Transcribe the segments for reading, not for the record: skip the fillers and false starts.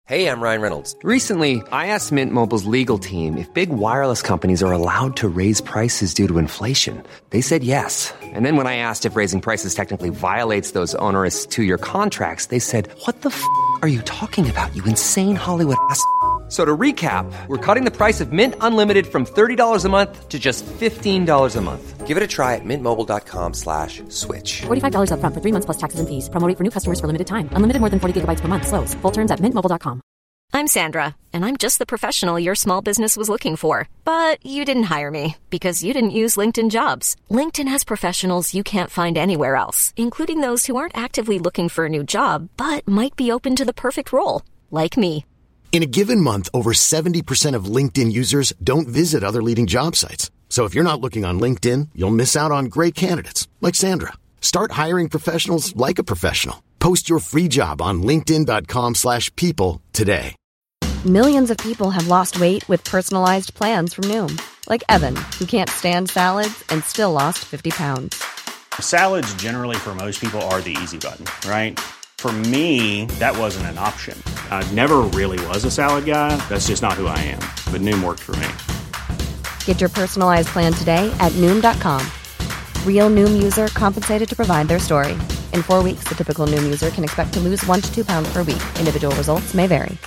Hey, I'm Ryan Reynolds. Recently, I asked Mint Mobile's legal team if big wireless companies are allowed to raise prices due to inflation. They said yes. And then when I asked if raising prices technically violates those onerous two-year contracts, they said, "What the f*** are you talking about, you insane Hollywood ass?" So to recap, we're cutting the price of Mint Unlimited from $30 a month to just $15 a month. Give it a try at mintmobile.com/switch. $45 up front for 3 months plus taxes and fees. Promo rate for new customers for limited time. Unlimited more than 40 gigabytes per month. Slows full terms at mintmobile.com. I'm Sandra, and I'm just the professional your small business was looking for. But you didn't hire me because you didn't use LinkedIn Jobs. LinkedIn has professionals you can't find anywhere else, including those who aren't actively looking for a new job, but might be open to the perfect role, like me. In a given month, over 70% of LinkedIn users don't visit other leading job sites. So if you're not looking on LinkedIn, you'll miss out on great candidates like Sandra. Start hiring professionals like a professional. Post your free job on linkedin.com/people today. Millions of people have lost weight with personalized plans from Noom. Like Evan, who can't stand salads and still lost 50 pounds. Salads generally for most people are the easy button, right? For me, that wasn't an option. I never really was a salad guy. That's just not who I am. But Noom worked for me. Get your personalized plan today at Noom.com. Real Noom user compensated to provide their story. In 4 weeks, the typical Noom user can expect to lose 1 to 2 pounds per week. Individual results may vary.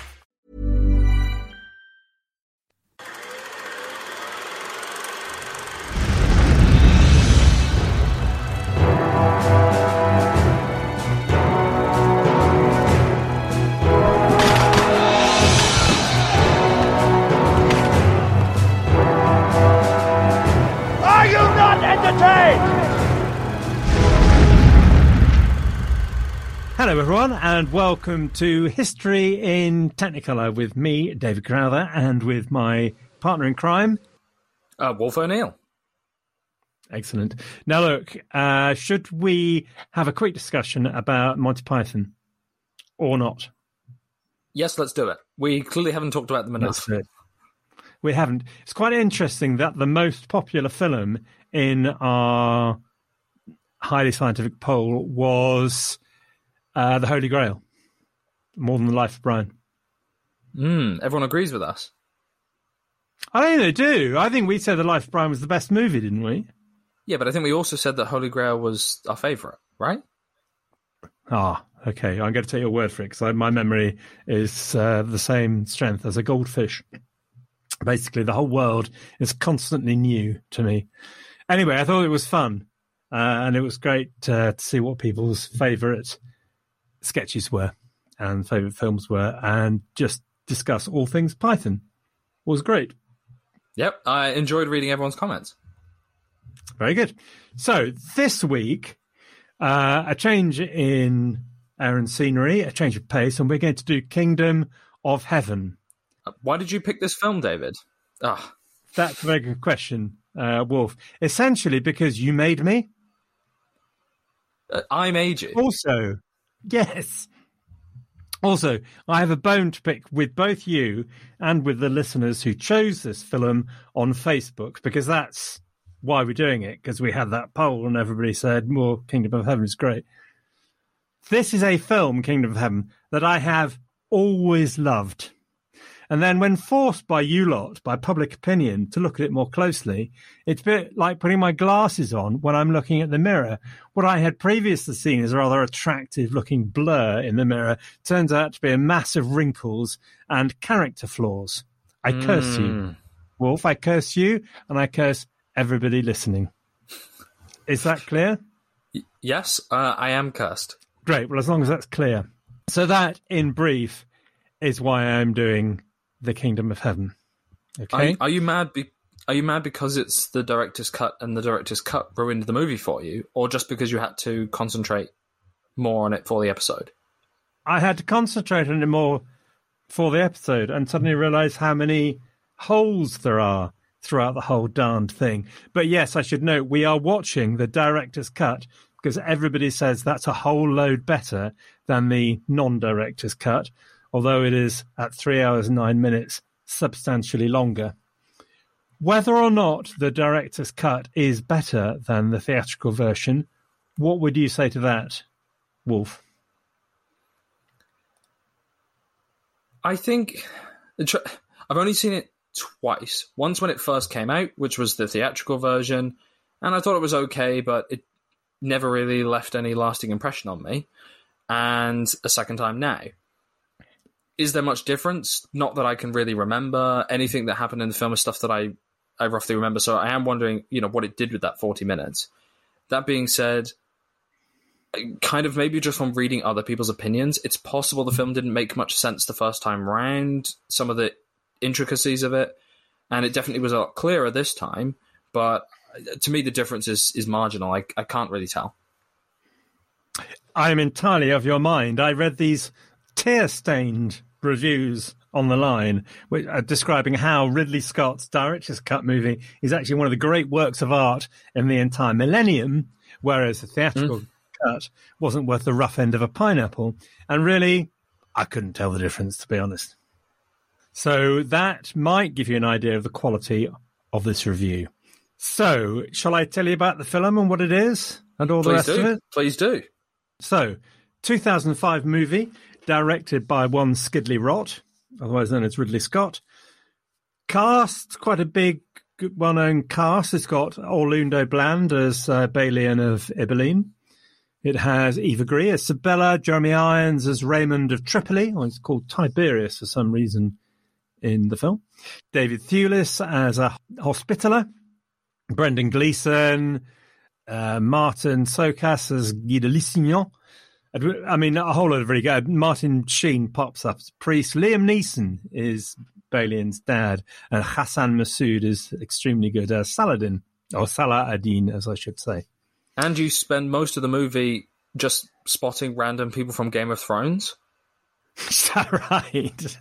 Hello everyone and welcome to History in Technicolor with me, David Crowther, and with my partner in crime, Wolf O'Neill. Excellent. Now look, should we have a quick discussion about Monty Python or not? Yes, let's do it. We clearly haven't talked about them enough. We haven't. It's quite interesting that the most popular film in our highly scientific poll was The Holy Grail, more than The Life of Brian. Everyone agrees with us. I think they do. I think we said The Life of Brian was the best movie, didn't we? Yeah, but I think we also said that Holy Grail was our favourite, right? Ah, okay. I'm going to take your word for it because my memory is the same strength as a goldfish. Basically, the whole world is constantly new to me. Anyway, I thought it was fun, and it was great to see what people's favourite sketches were and favourite films were, and just discuss all things Python. It was great. Yep, I enjoyed reading everyone's comments. Very good. So this week, a change in air and scenery, a change of pace, and we're going to do Kingdom of Heaven. Why did you pick this film, David? That's a very good question, Wolf. Essentially because you made me. I made you? Also, yes. Also, I have a bone to pick with both you and with the listeners who chose this film on Facebook, because that's why we're doing it, because we had that poll and everybody said, well, Kingdom of Heaven is great. This is a film, Kingdom of Heaven, that I have always loved. And then when forced by you lot, by public opinion, to look at it more closely, it's a bit like putting my glasses on when I'm looking at the mirror. What I had previously seen as a rather attractive-looking blur in the mirror turns out to be a mass of wrinkles and character flaws. I curse you, Wolf. I curse you, and I curse everybody listening. Is that clear? Yes, I am cursed. Great. Well, as long as that's clear. So that, in brief, is why I'm doing The Kingdom of Heaven. Okay. Are you mad? Are you mad because it's the director's cut and the director's cut ruined the movie for you, or just because you had to concentrate more on it for the episode? I had to concentrate on it more for the episode, and suddenly realised how many holes there are throughout the whole darned thing. But yes, I should note we are watching the director's cut because everybody says that's a whole load better than the non-director's cut, although it is at 3 hours and 9 minutes, substantially longer. Whether or not the director's cut is better than the theatrical version, what would you say to that, Wolf? I think I've only seen it twice. Once when it first came out, which was the theatrical version, and I thought it was okay, but it never really left any lasting impression on me. And a second time now. Is there much difference? Not that I can really remember. Anything that happened in the film is stuff that I roughly remember. So I am wondering, what it did with that 40 minutes. That being said, kind of maybe just from reading other people's opinions, it's possible the film didn't make much sense the first time round, some of the intricacies of it, and it definitely was a lot clearer this time. But to me, the difference is marginal. I can't really tell. I'm entirely of your mind. I read these tear-stained reviews on the line which are describing how Ridley Scott's director's cut movie is actually one of the great works of art in the entire millennium, whereas the theatrical cut wasn't worth the rough end of a pineapple. And really, I couldn't tell the difference, to be honest. So that might give you an idea of the quality of this review. So, shall I tell you about the film and what it is and all the rest of it? Please do. So, 2005 movie, directed by one Skidley Rott, otherwise known as Ridley Scott. Cast, quite a big, well-known cast. It's got Orlando Bland as Balin of Ibelin. It has Eva Gree as Sibella, Jeremy Irons as Raymond of Tripoli, or it's called Tiberius for some reason in the film. David Thewlis as a Hospitaller. Brendan Gleeson, Martin Sokas as Guy de Lissignan. I mean, a whole lot of really good. Martin Sheen pops up as priest. Liam Neeson is Balin's dad. And Hassan Massoud is extremely good as Saladin, or Salah ad-Din, as I should say. And you spend most of the movie just spotting random people from Game of Thrones? Is that right?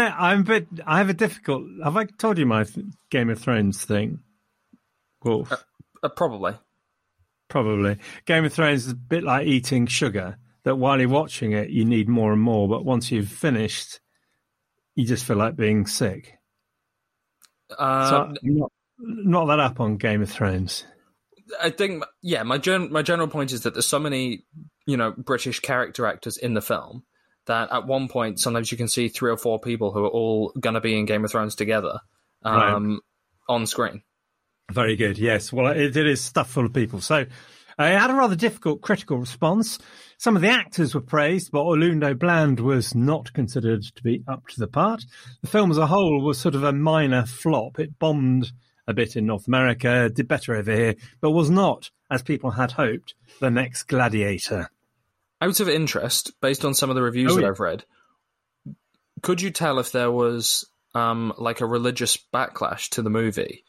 I have a difficult... Have I told you my Game of Thrones thing? Wolf? Probably. Probably. Game of Thrones is a bit like eating sugar, that while you're watching it, you need more and more, but once you've finished, you just feel like being sick. So I'm not that up on Game of Thrones. I think, yeah, my general point is that there's so many, British character actors in the film that at one point, sometimes you can see 3 or 4 people who are all going to be in Game of Thrones together on screen. Very good, yes. Well, it is stuff full of people. So it had a rather difficult critical response. Some of the actors were praised, but Orlando Bland was not considered to be up to the part. The film as a whole was sort of a minor flop. It bombed a bit in North America, did better over here, but was not, as people had hoped, the next Gladiator. Out of interest, based on some of the reviews that I've read, could you tell if there was like a religious backlash to the movie?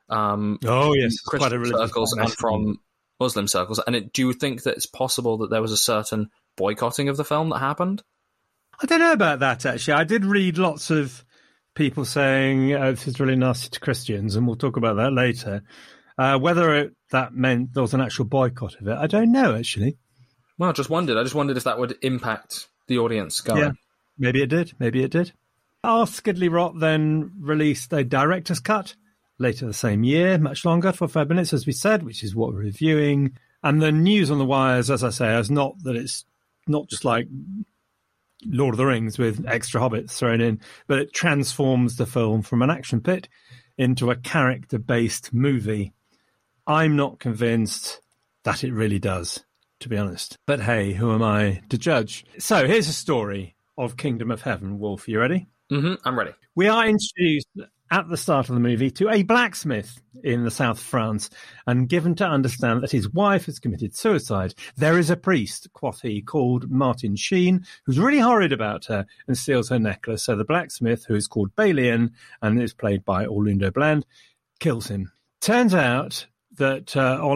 Yes, Christian quite a religious circles and from Muslim circles. And do you think that it's possible that there was a certain boycotting of the film that happened? I don't know about that, actually. I did read lots of people saying this is really nasty to Christians, and we'll talk about that later. Whether that meant there was an actual boycott of it, I don't know, actually. Well, I just wondered if that would impact the audience going. Yeah, maybe it did. Our Skidley Rott then released a director's cut later the same year, much longer, for 5 minutes, as we said, which is what we're reviewing. And the news on the wires, as I say, is not that it's not just like Lord of the Rings with extra hobbits thrown in, but it transforms the film from an action pit into a character-based movie. I'm not convinced that it really does, to be honest. But hey, who am I to judge? So here's a story of Kingdom of Heaven. Wolf, you ready? Mm-hmm, I'm ready. We are introduced at the start of the movie to a blacksmith in the south of France and given to understand that his wife has committed suicide. There is a priest, quoth he, called Martin Sheen, who's really horrid about her and steals her necklace. So the blacksmith, who is called Balin and is played by Orlando Bland, kills him. Turns out that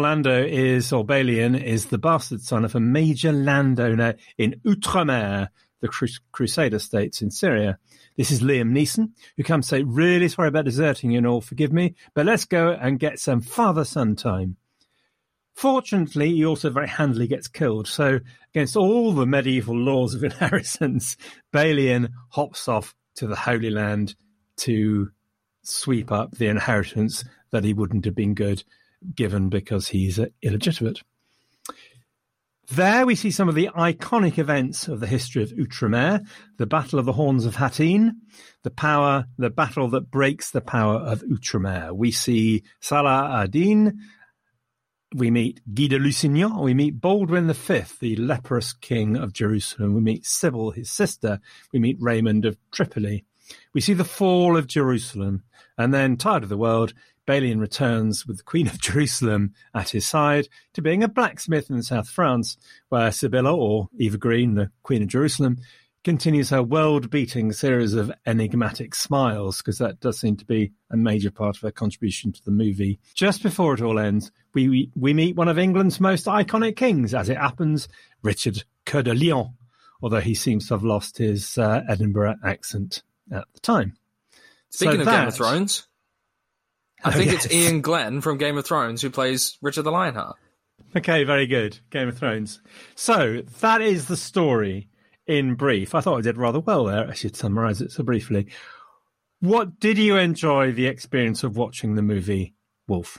Balin is the bastard son of a major landowner in Outremer, the Crusader states in Syria. This is Liam Neeson, who comes to say, really sorry about deserting you and all, forgive me, but let's go and get some father-son time. Fortunately, he also very handily gets killed. So against all the medieval laws of inheritance, Balin hops off to the Holy Land to sweep up the inheritance that he wouldn't have been given because he's illegitimate. There we see some of the iconic events of the history of Outremer, the Battle of the Horns of Hattin, the battle that breaks the power of Outremer. We see Salah ad-Din, we meet Guy de Lusignan, we meet Baldwin V, the leprous king of Jerusalem, we meet Sybil, his sister, we meet Raymond of Tripoli. We see the fall of Jerusalem, and then, tired of the world, Balian returns with the Queen of Jerusalem at his side to being a blacksmith in South France, where Sibylla, or Eva Green, the Queen of Jerusalem, continues her world-beating series of enigmatic smiles, because that does seem to be a major part of her contribution to the movie. Just before it all ends, we meet one of England's most iconic kings, as it happens, Richard Coeur de Lion, although he seems to have lost his Edinburgh accent at the time. Speaking of Game of Thrones, I think it's Ian Glenn from Game of Thrones who plays Richard the Lionheart. Okay, very good. Game of Thrones. So that is the story in brief. I thought I did rather well there. I should summarise it so briefly. What did you enjoy the experience of watching the movie Wolf?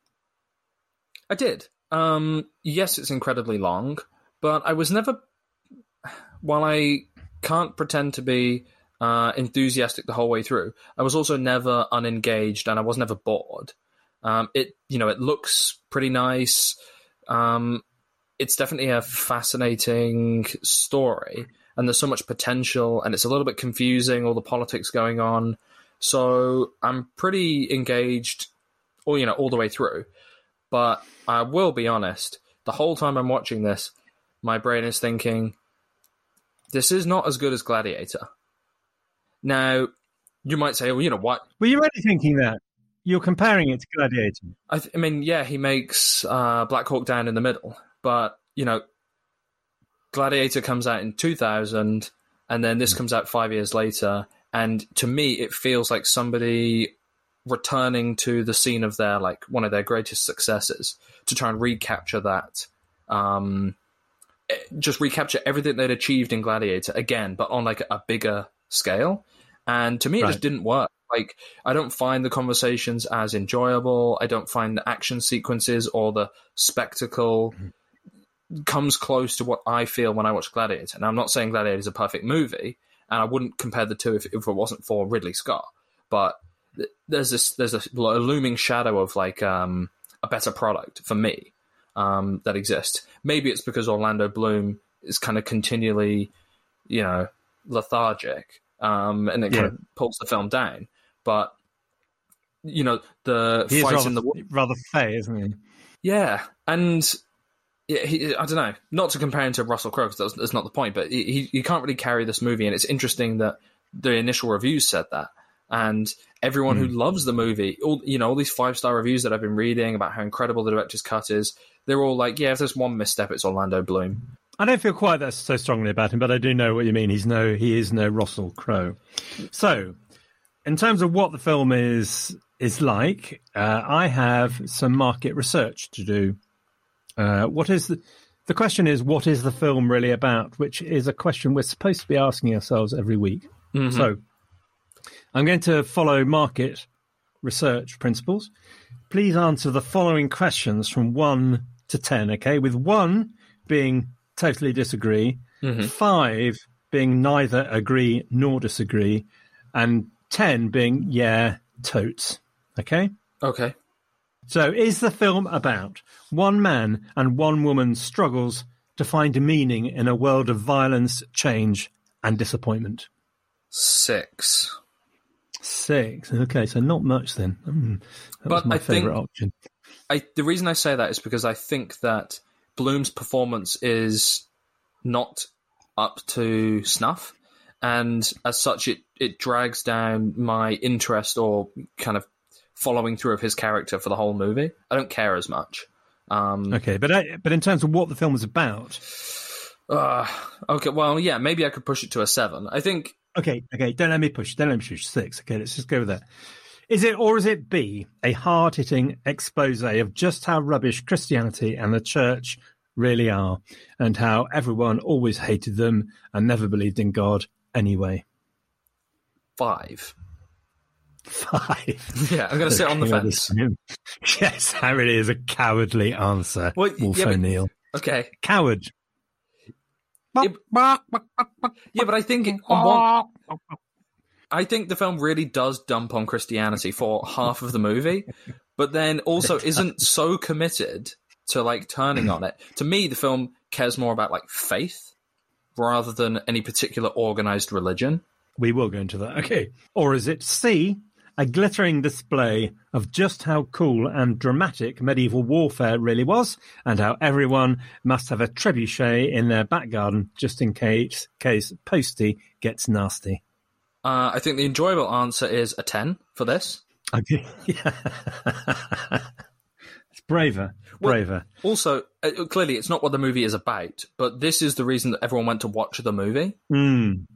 I did. Yes, it's incredibly long, but I was never... While I can't pretend to be enthusiastic the whole way through, I was also never unengaged, and I was never bored. It looks pretty nice. It's definitely a fascinating story, and there's so much potential, and it's a little bit confusing, all the politics going on. So I'm pretty engaged, all the way through. But I will be honest, the whole time I'm watching this, my brain is thinking, this is not as good as Gladiator. Now, you might say, well, what? Were you really thinking that? You're comparing it to Gladiator. I mean, yeah, he makes Black Hawk Down in the middle. But, Gladiator comes out in 2000, and then this comes out 5 years later. And to me, it feels like somebody returning to the scene of their, one of their greatest successes to try and recapture that. Just recapture everything they'd achieved in Gladiator again, but on, a bigger scale. And to me, it just didn't work. I don't find the conversations as enjoyable. I don't find the action sequences or the spectacle comes close to what I feel when I watch Gladiator. And I'm not saying Gladiator is a perfect movie, and I wouldn't compare the two if it wasn't for Ridley Scott. But there's a looming shadow of a better product for me that exists. Maybe it's because Orlando Bloom is kind of continually, lethargic, and it kind of pulls the film down. But the fight in the rather fey, isn't he? Yeah, and I don't know. Not to compare him to Russell Crowe, because that's not the point. But he can't really carry this movie, and it's interesting that the initial reviews said that, and everyone who loves the movie, all these 5-star reviews that I've been reading about how incredible the director's cut is, they're all like, yeah, if there's one misstep, it's Orlando Bloom. I don't feel quite that so strongly about him, but I do know what you mean. He is no Russell Crowe. So, in terms of what the film is like, I have some market research to do. The question is, what is the film really about? Which is a question we're supposed to be asking ourselves every week. Mm-hmm. So, I'm going to follow market research principles. Please answer the following questions from 1 to 10, okay? With 1 being totally disagree, 5 being neither agree nor disagree, and 10 being yeah, totes. Okay? Okay. So, is the film about one man and one woman's struggles to find meaning in a world of violence, change, and disappointment? 6. 6. Okay, so not much then. That was my favourite option. The reason I say that is because I think that Bloom's performance is not up to snuff, and as such, it drags down my interest or kind of following through of his character for the whole movie. I don't care as much. Okay, but in terms of what the film is about... okay, well, yeah, maybe I could push it to a 7. I think... Okay, don't let me push 6. Okay, let's just go with that. Is it B, a hard-hitting expose of just how rubbish Christianity and the church really are, and how everyone always hated them and never believed in God anyway? 5. 5? Yeah, I'm going to sit on the fence. Yes, that really is a cowardly answer, Wolf O'Neill. Okay. Coward. Yeah, but I think I think the film really does dump on Christianity for half of the movie, but then also isn't so committed to like turning on it. To me, the film cares more about like faith rather than any particular organized religion. We will go into that. Okay. Or is it C, a glittering display of just how cool and dramatic medieval warfare really was, and how everyone must have a trebuchet in their back garden just in case Posty gets nasty? I think the enjoyable answer is a 10 for this. Okay. Yeah. It's braver. Well, also, clearly it's not what the movie is about, but this is the reason that everyone went to watch the movie. And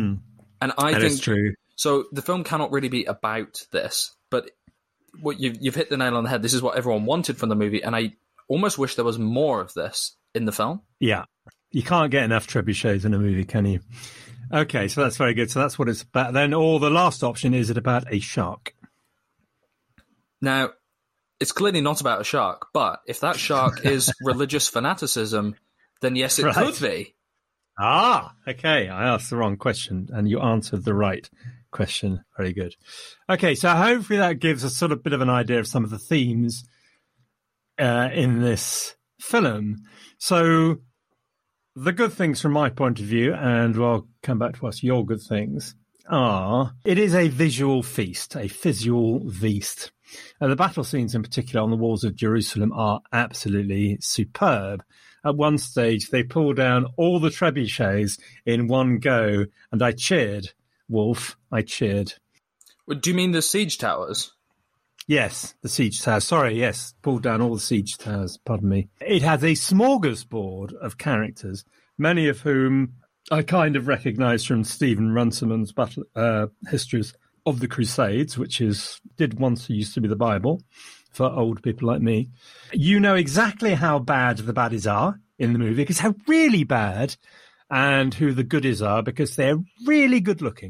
I think is true. So the film cannot really be about this, but what you've hit the nail on the head. This is what everyone wanted from the movie, and I almost wish there was more of this in the film. Yeah. You can't get enough trebuchets in a movie, can you? Okay, so that's very good. So that's what it's about then. Or the last option, is it about a shark? Now, it's clearly not about a shark, but if that shark is religious fanaticism, then yes, it could be. Ah, okay. I asked the wrong question, and you answered the right question. Very good. Okay, so hopefully that gives us sort of a bit of an idea of some of the themes in this film. So the good things from my point of view, and I'll come back to us, your good things, are it is a visual feast, a visual feast. The battle scenes in particular on the walls of Jerusalem are absolutely superb. At one stage, they pull down all the trebuchets in one go, and I cheered, Wolf. I cheered. Do you mean the siege towers? Yes, the siege towers. Sorry, yes, pulled down all the siege towers. Pardon me. It has a smorgasbord of characters, many of whom I kind of recognise from Stephen Runciman's Histories of the Crusades, which did once used to be the Bible for old people like me. You know exactly how bad the baddies are in the movie, because how really bad, and who the goodies are, because they're really good looking.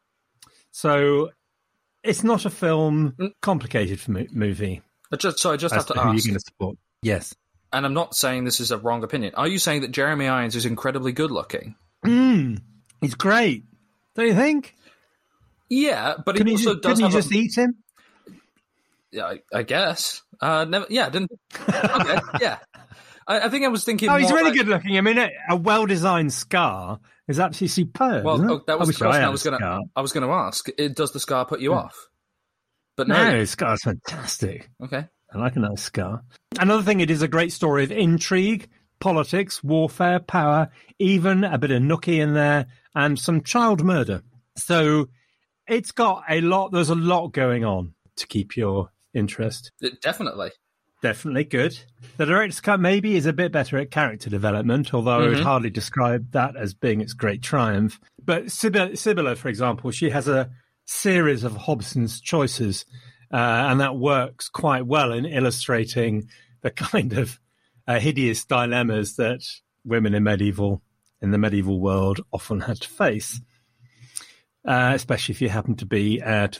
So it's not a film complicated for movie. I just have to ask. Who are you going to support? Yes. And I'm not saying this is a wrong opinion. Are you saying that Jeremy Irons is incredibly good looking? He's great. Don't you think? Yeah, but he also does. Couldn't you just eat him? Yeah, I guess. Never. Yeah, didn't. Okay, yeah. I think I was thinking. Oh, he's more really like, good looking. I mean, a well-designed scar is absolutely superb. Well, that was the question I was going to ask. Does the scar put you off? But no, scar's fantastic. Okay, I like a nice scar. Another thing, it is a great story of intrigue, politics, warfare, power, even a bit of nookie in there, and some child murder. So it's got a lot. There's a lot going on to keep your interest. Definitely good. The director's cut maybe is a bit better at character development, although I would hardly describe that as being its great triumph. But Sibylla, for example, she has a series of Hobson's choices, and that works quite well in illustrating the kind of hideous dilemmas that women in the medieval world often had to face, especially if you happen to be to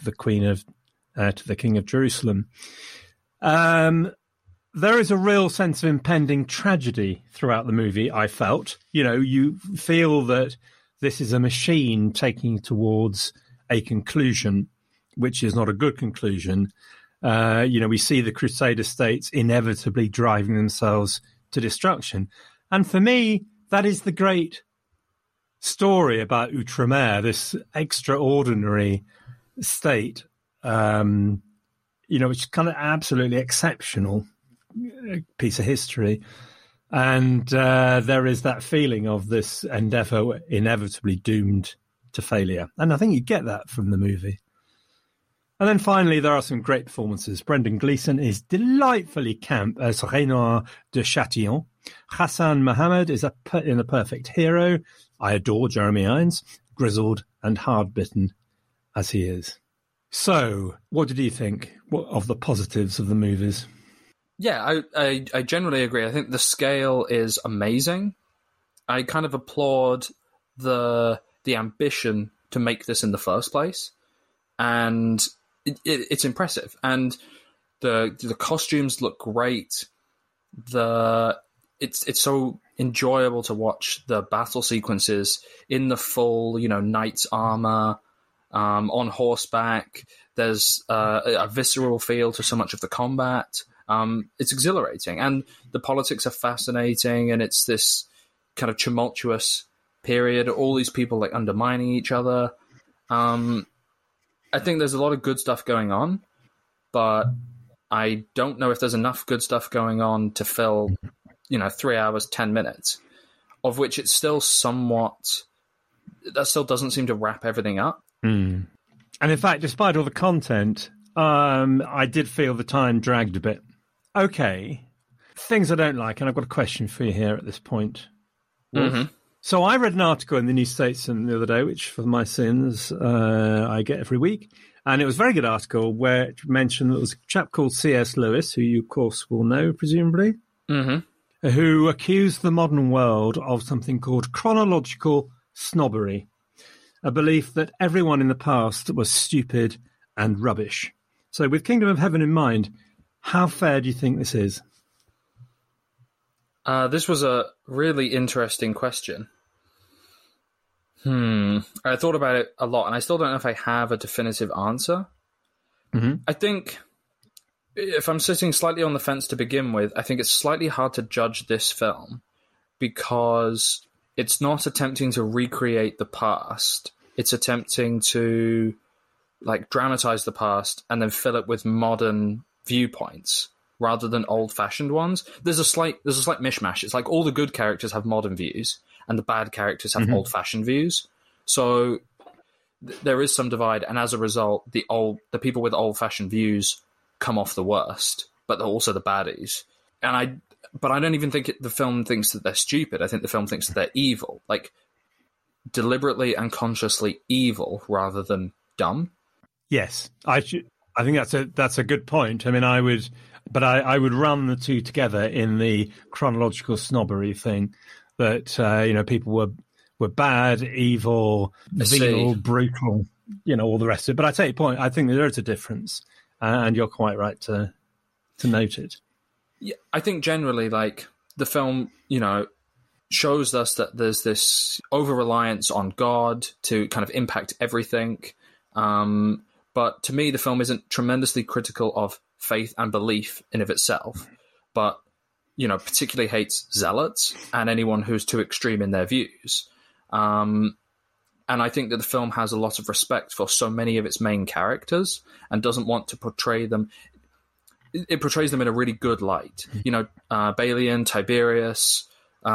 the King of Jerusalem. There is a real sense of impending tragedy throughout the movie, I felt. You know, you feel that this is a machine taking towards a conclusion, which is not a good conclusion. We see the Crusader states inevitably driving themselves to destruction. And for me, that is the great story about Outremer, this extraordinary state, which is kind of absolutely exceptional piece of history. And there is that feeling of this endeavour inevitably doomed to failure. And I think you get that from the movie. And then finally, there are some great performances. Brendan Gleeson is delightfully camp as Renoir de Chatillon. Hassan Mohammed is in a perfect hero. I adore Jeremy Irons, grizzled and hard-bitten as he is. So, what did you think of the positives of the movies? Yeah, I generally agree. I think the scale is amazing. I kind of applaud the ambition to make this in the first place, and it's impressive. And the costumes look great. The it's so enjoyable to watch the battle sequences in the full, knight's armor, on horseback. There's a visceral feel to so much of the combat. It's exhilarating, and the politics are fascinating, and it's this kind of tumultuous period. All these people like undermining each other. I think there's a lot of good stuff going on, but I don't know if there's enough good stuff going on to fill, 3 hours, 10 minutes, of which it's still somewhat, that still doesn't seem to wrap everything up. And in fact, despite all the content, I did feel the time dragged a bit. Okay, things I don't like, and I've got a question for you here at this point. Mm-hmm. So I read an article in the New Statesman the other day, which for my sins I get every week, and it was a very good article where it mentioned that there was a chap called C.S. Lewis, who you, of course, will know, presumably, who accused the modern world of something called chronological snobbery, a belief that everyone in the past was stupid and rubbish. So with Kingdom of Heaven in mind, how fair do you think this is? This was a really interesting question. I thought about it a lot, and I still don't know if I have a definitive answer. I think if I'm sitting slightly on the fence to begin with, I think it's slightly hard to judge this film because it's not attempting to recreate the past. It's attempting to dramatize the past and then fill it with modern viewpoints rather than old-fashioned ones. There's a slight mishmash. It's like all the good characters have modern views and the bad characters have old-fashioned views. So there is some divide, and as a result, the people with old-fashioned views come off the worst, but they're also the baddies. But I don't even think the film thinks that they're stupid. I think the film thinks that they're evil, deliberately and consciously evil rather than dumb. Yes, I think that's a good point. I mean, I would run the two together in the chronological snobbery thing. That people were bad, evil, venal, brutal, all the rest of it. But I take your point. I think there is a difference, and you're quite right to note it. Yeah, I think generally, the film, shows us that there's this over-reliance on God to kind of impact everything. But to me, the film isn't tremendously critical of faith and belief in of itself, but particularly hates zealots and anyone who's too extreme in their views. And I think that the film has a lot of respect for so many of its main characters and doesn't want to portray them. It portrays them in a really good light. Balian, Tiberius,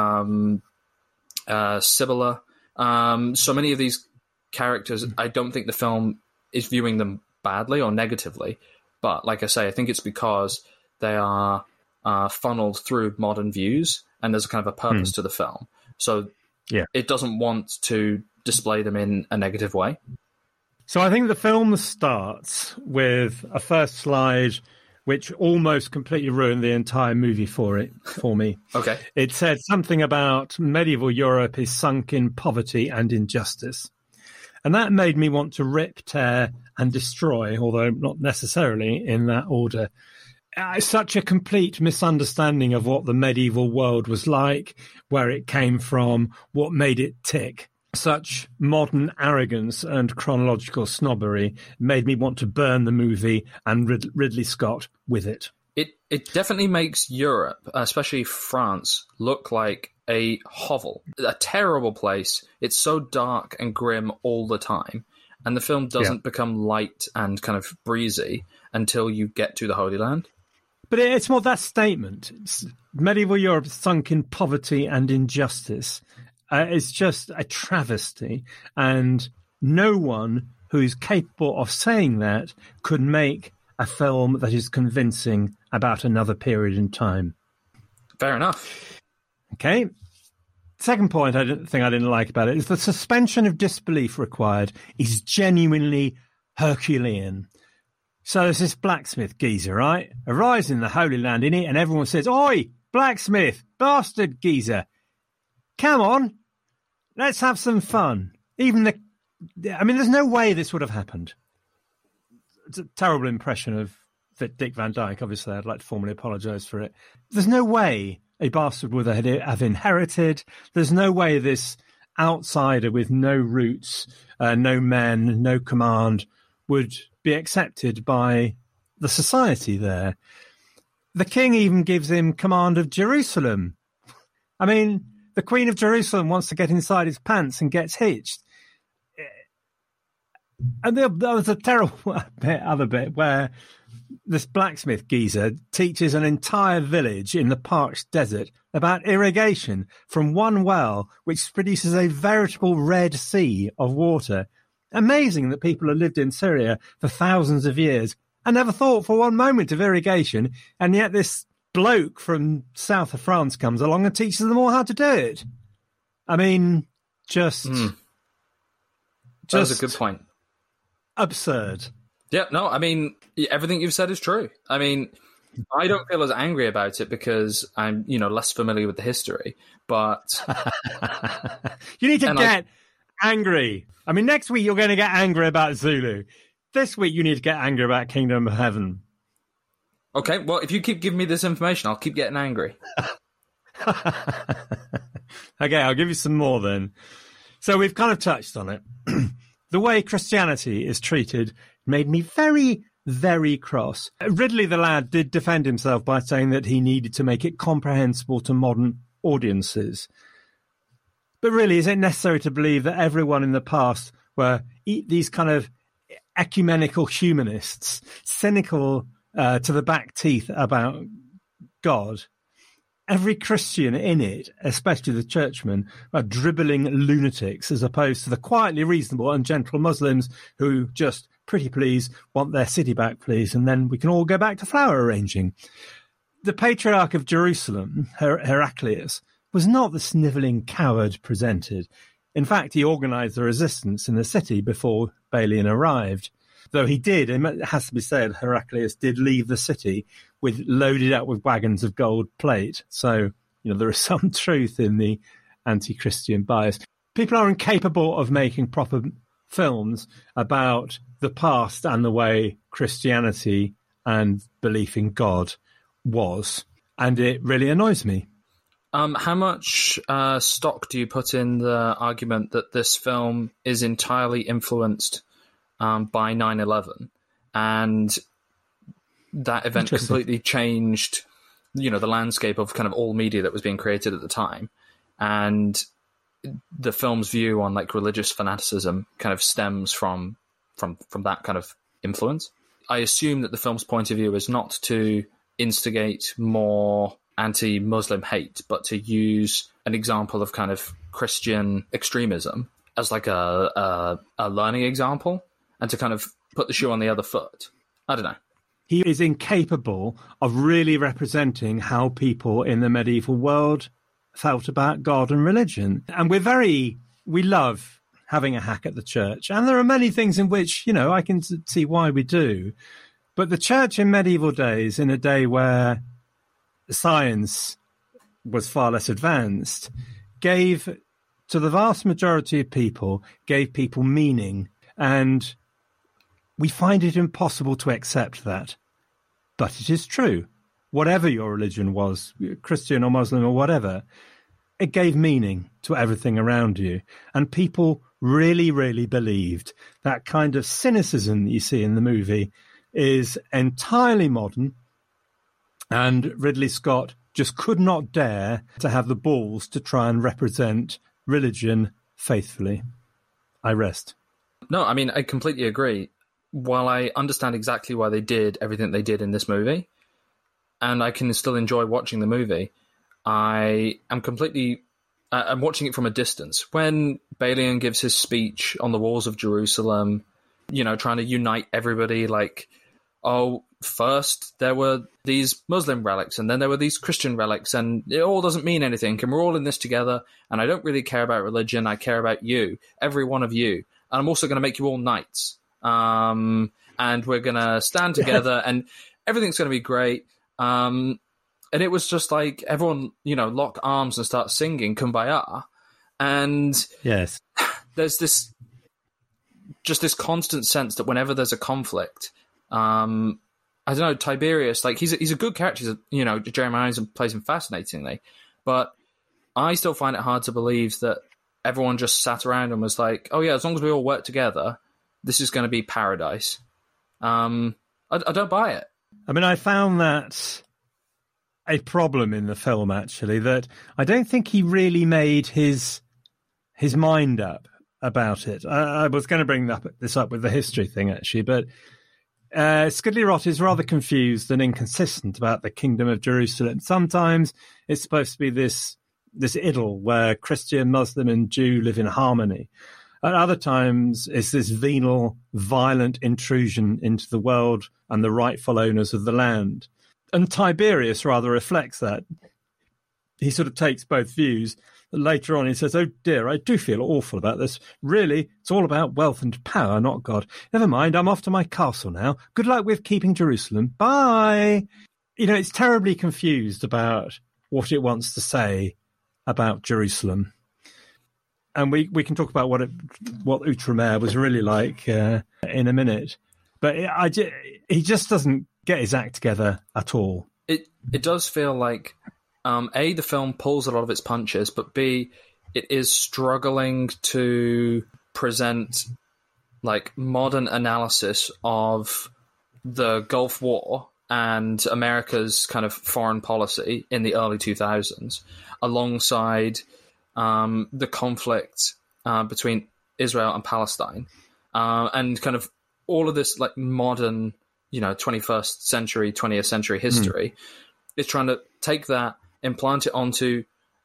Sibylla. So many of these characters, I don't think the film is viewing them badly or negatively. But like I say, I think it's because they are funneled through modern views, and there's kind of a purpose to the film. So it doesn't want to display them in a negative way. So I think the film starts with a first slide which almost completely ruined the entire movie for me. Okay. It said something about medieval Europe is sunk in poverty and injustice. And that made me want to rip, tear, and destroy, although not necessarily in that order. Such a complete misunderstanding of what the medieval world was like, where it came from, what made it tick. Such modern arrogance and chronological snobbery made me want to burn the movie and Ridley Scott with it. It definitely makes Europe, especially France, look like a hovel, a terrible place. It's so dark and grim all the time. And the film doesn't become light and kind of breezy until you get to the Holy Land. But it's more that statement. It's medieval Europe sunk in poverty and injustice. It's just a travesty. And no one who is capable of saying that could make a film that is convincing about another period in time. Fair enough. Okay. Second point I didn't like about it is the suspension of disbelief required is genuinely Herculean. So there's this blacksmith geezer, right? Arrives in the Holy Land in it, and everyone says, "Oi, blacksmith, bastard geezer, come on, let's have some fun." There's no way this would have happened. It's a terrible impression of Dick Van Dyke. Obviously, I'd like to formally apologise for it. There's no way a bastard would have inherited. There's no way this outsider with no roots, no men, no command would be accepted by the society there. The king even gives him command of Jerusalem. I mean, the Queen of Jerusalem wants to get inside his pants and gets hitched. And there was a terrible other bit where this blacksmith geezer teaches an entire village in the parched desert about irrigation from one well, which produces a veritable Red Sea of water. Amazing that people have lived in Syria for thousands of years and never thought for one moment of irrigation, and yet this bloke from south of France comes along and teaches them all how to do it. I mean, just That's a good point. Absurd. Yeah, no, I mean, everything you've said is true. I mean, I don't feel as angry about it because I'm, less familiar with the history, but... You need to get angry. I mean, next week you're going to get angry about Zulu. This week you need to get angry about Kingdom of Heaven. Okay, well, if you keep giving me this information, I'll keep getting angry. Okay, I'll give you some more then. So we've kind of touched on it. The way Christianity is treated made me very, very cross. Ridley the lad did defend himself by saying that he needed to make it comprehensible to modern audiences. But really, is it necessary to believe that everyone in the past were these kind of ecumenical humanists, cynical to the back teeth about God? Every Christian in it, especially the churchmen, are dribbling lunatics as opposed to the quietly reasonable and gentle Muslims who just, pretty please, want their city back, please, and then we can all go back to flower arranging. The Patriarch of Jerusalem, Heraclius, was not the snivelling coward presented. In fact, he organised the resistance in the city before Balian arrived. Though he did, it has to be said, Heraclius did leave the city loaded up with wagons of gold plate. So, there is some truth in the anti-Christian bias. People are incapable of making proper films about the past and the way Christianity and belief in God was. And it really annoys me. How much stock do you put in the argument that this film is entirely influenced by 9/11, and that event completely changed, the landscape of kind of all media that was being created at the time, and the film's view on religious fanaticism kind of stems from that kind of influence? I assume that the film's point of view is not to instigate more anti-Muslim hate, but to use an example of kind of Christian extremism as a learning example, and to kind of put the shoe on the other foot. I don't know. He is incapable of really representing how people in the medieval world felt about God and religion. And we love having a hack at the church. And there are many things in which, I can see why we do. But the church in medieval days, in a day where science was far less advanced, gave to the vast majority of people, gave people meaning. And we find it impossible to accept that. But it is true. Whatever your religion was, Christian or Muslim or whatever, it gave meaning to everything around you. And people really, really believed that kind of cynicism that you see in the movie is entirely modern. And Ridley Scott just could not dare to have the balls to try and represent religion faithfully. I rest. No, I mean, I completely agree. While I understand exactly why they did everything they did in this movie, and I can still enjoy watching the movie, I'm watching it from a distance. When Balian gives his speech on the walls of Jerusalem, trying to unite everybody, first there were these Muslim relics, and then there were these Christian relics, and it all doesn't mean anything, and we're all in this together, and I don't really care about religion, I care about you, every one of you, and I'm also going to make you all knights. And we're going to stand together and everything's going to be great. And it was just everyone, lock arms and start singing Kumbaya. And yes, there's this constant sense that whenever there's a conflict, I don't know, Tiberius, like he's a good character. Jeremy Irons plays him fascinatingly, but I still find it hard to believe that everyone just sat around and was like, "Oh yeah, as long as we all work together, this is going to be paradise." I don't buy it. I mean, I found that a problem in the film, actually, that I don't think he really made his mind up about it. I was going to bring this up with the history thing, actually, but Skidley-Roth is rather confused and inconsistent about the Kingdom of Jerusalem. Sometimes it's supposed to be this idyll where Christian, Muslim, and Jew live in harmony. At other times, it's this venal, violent intrusion into the world and the rightful owners of the land. And Tiberius rather reflects that. He sort of takes both views. Later on, he says, "Oh dear, I do feel awful about this. Really, it's all about wealth and power, not God. Never mind, I'm off to my castle now. Good luck with keeping Jerusalem. Bye." It's terribly confused about what it wants to say about Jerusalem. And we can talk about what Outremer was really like in a minute. But he just doesn't get his act together at all. It does feel like, A, the film pulls a lot of its punches, but B, it is struggling to present like modern analysis of the Gulf War and America's kind of foreign policy in the early 2000s, alongside the conflict between Israel and Palestine, and kind of all of this like modern, 21st century, 20th century history. Is trying to take that, implant it onto,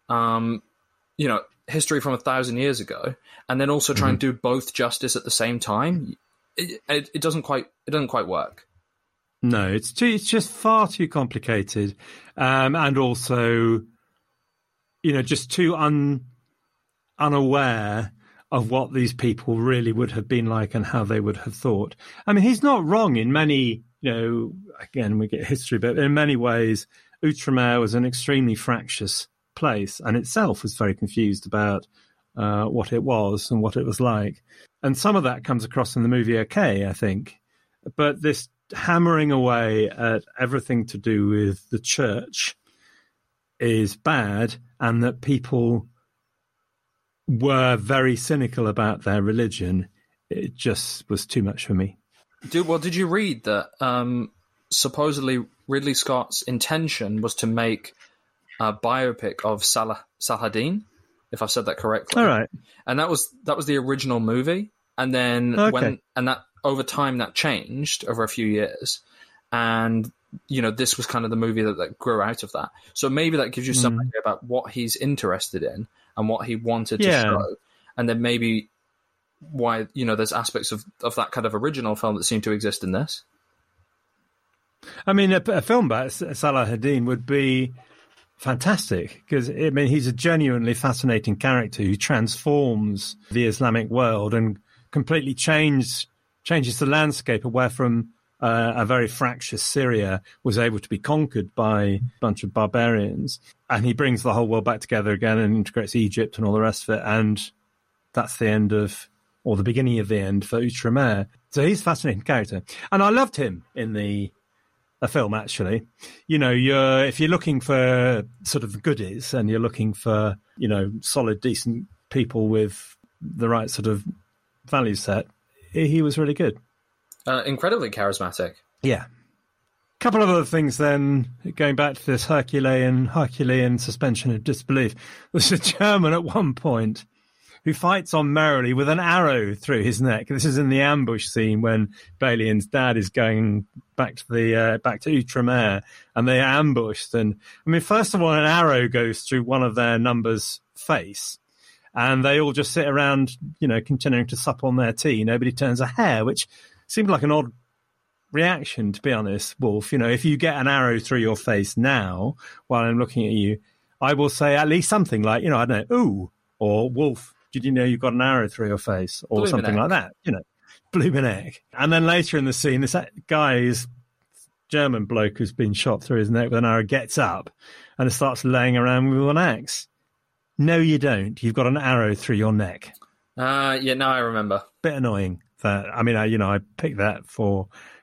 history from 1,000 years ago, and then also try and do both justice at the same time. It doesn't quite work. No, it's just far too complicated, and also, just too unaware of what these people really would have been like and how they would have thought. I mean, he's not wrong in many, again, we get history, but in many ways, Outremer was an extremely fractious place and itself was very confused about what it was and what it was like. And some of that comes across in the movie okay, I think. But this hammering away at everything to do with the church is bad, and that people were very cynical about their religion. It just was too much for me. Did you read that supposedly Ridley Scott's intention was to make a biopic of Saladin, if I've said that correctly? All right. And that was the original movie, and then that over time that changed over a few years, and this was kind of the movie that grew out of that. So maybe that gives you some idea about what he's interested in and what he wanted to show, and then maybe why there's aspects of that kind of original film that seem to exist in this. I mean, a film about Saladin would be fantastic because he's a genuinely fascinating character who transforms the Islamic world and completely changes the landscape away from a very fractious Syria was able to be conquered by a bunch of barbarians, and he brings the whole world back together again and integrates Egypt and all the rest of it, and that's the end of, or the beginning of the end for Outremer. So he's a fascinating character, and I loved him in the film, actually. If you're looking for sort of goodies and you're looking for, solid, decent people with the right sort of value set, he was really good. Incredibly charismatic. Yeah. A couple of other things then, going back to this Herculean suspension of disbelief. There's a German at one point who fights on merrily with an arrow through his neck. This is in the ambush scene when Balian's dad is going back to Outremer, and they are ambushed. And first of all, an arrow goes through one of their numbers' face, and they all just sit around, continuing to sup on their tea. Nobody turns a hair, which seemed like an odd reaction, to be honest, Wolf. If you get an arrow through your face now, while I'm looking at you, I will say at least something like, I don't know, ooh, or Wolf, did you know you got an arrow through your face? Or Bloomin' something egg. like that, bloomin' egg. And then later in the scene, this guy's German bloke who's been shot through his neck with an arrow gets up and starts laying around with an axe. No, you don't. You've got an arrow through your neck. Now I remember. Bit annoying. That I picked that for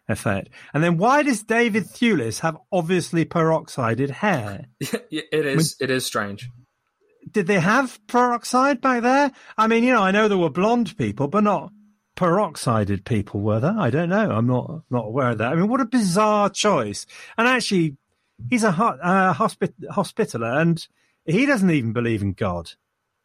effect. And then why does David Thewlis have obviously peroxided hair? It is strange. Did they have peroxide back there? I mean, I know there were blonde people, but not peroxided people, were there? I don't know. I'm not aware of that. I mean, what a bizarre choice. And actually, he's a hospitaller, and he doesn't even believe in God.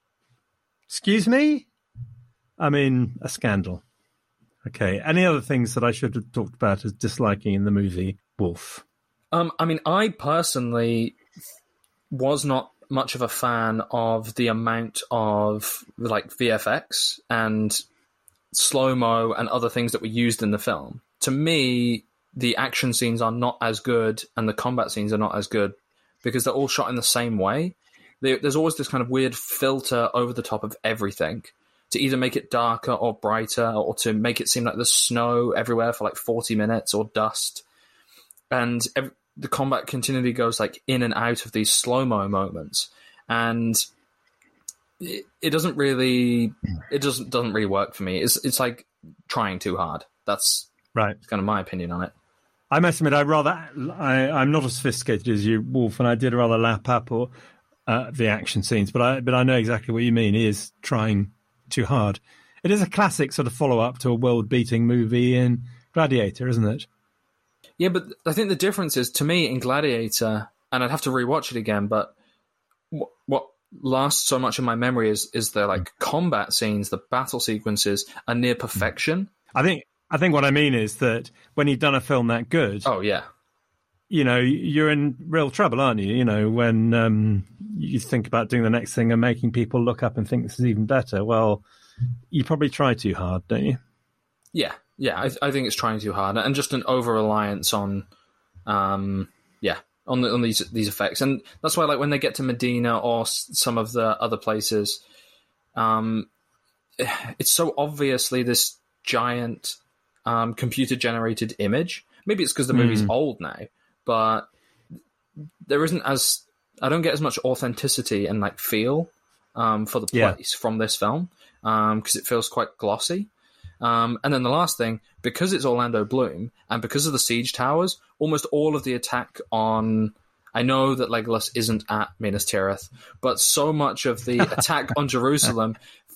Excuse me? I mean, a scandal. Okay. Any other things that I should have talked about as disliking in the movie Wolf? I mean, I personally was not much of a fan of the amount of like VFX and slow-mo and other things that were used in the film. To me, the action scenes are not as good and the combat scenes are not as good because they're all shot in the same way. There's always this kind of weird filter over the top of everything to either make it darker or brighter or to make it seem like there's snow everywhere for like 40 minutes or dust. And the combat continually goes like in and out of these slow-mo moments. And it doesn't really work for me. It's like trying too hard. That's right. Kind of my opinion on it. I must admit, I'm not as sophisticated as you, Wolf, and I did rather lap up the action scenes, but I know exactly what you mean. He is trying too hard. It is a classic sort of follow-up to a world-beating movie in Gladiator, isn't it? Yeah, but I think the difference is, to me, in Gladiator, and I'd have to rewatch it again, but what lasts so much in my memory is the like combat scenes, the battle sequences are near perfection. I think what I mean is that when you've done a film that good, oh yeah, you're in real trouble, aren't you? When you think about doing the next thing and making people look up and think this is even better. Well, you probably try too hard, don't you? Yeah, I think it's trying too hard and just an over reliance on, on these effects, and that's why like when they get to Medina or some of the other places, it's so obviously this giant computer generated image. Maybe it's because the movie's old now, but there isn't I don't get as much authenticity and like feel for the place from this film because it feels quite glossy. And then the last thing, because it's Orlando Bloom and because of the siege towers, almost all of the attack on... I know that Legolas isn't at Minas Tirith, but so much of the attack on Jerusalem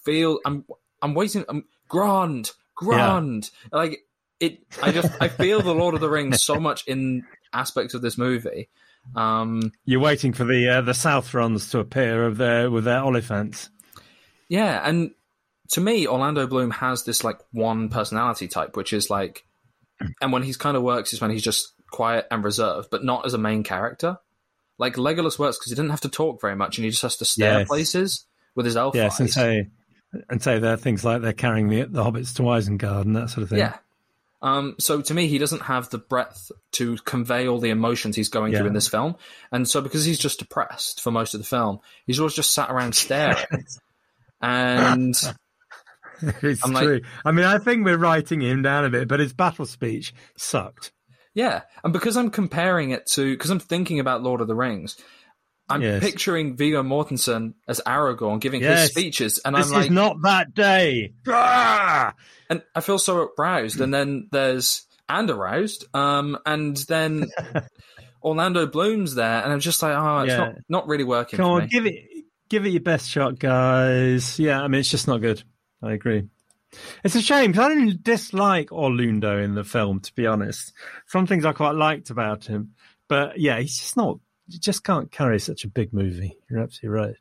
I'm waiting... Grand! Yeah. Like, I feel the Lord of the Rings so much in aspects of this movie. You're waiting for the Southrons to appear with their Oliphants. Yeah, and to me, Orlando Bloom has this like one personality type, which is like, and when he's kind of works is when he's just quiet and reserved, but not as a main character. Like Legolas works because he didn't have to talk very much, and he just has to stare places with his elf eyes. and say there are things like they're carrying the hobbits to Isengard and that sort of thing. Yeah. So to me, he doesn't have the breadth to convey all the emotions he's going through in this film, and so because he's just depressed for most of the film, he's always just sat around staring. And it's true. I mean, I think we're writing him down a bit, but his battle speech sucked. Yeah, and because I'm comparing it to... Because I'm thinking about Lord of the Rings, I'm picturing Viggo Mortensen as Aragorn giving his speeches, and I'm like... This is not that day! Ah! And I feel so aroused, and then there's... And aroused, and then Orlando Bloom's there, and I'm just like, it's not really working for me. Come on, give it your best shot, guys. Yeah, I mean, it's just not good. I agree. It's a shame because I didn't dislike Orlando in the film, to be honest. Some things I quite liked about him, but yeah, he's just not. You just can't carry such a big movie. You're absolutely right.